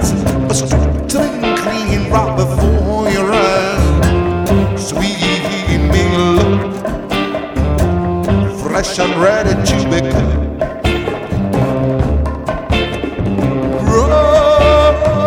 eyes, a stripped and clean right before your eyes. Sweet meal, fresh and ready to be cooked.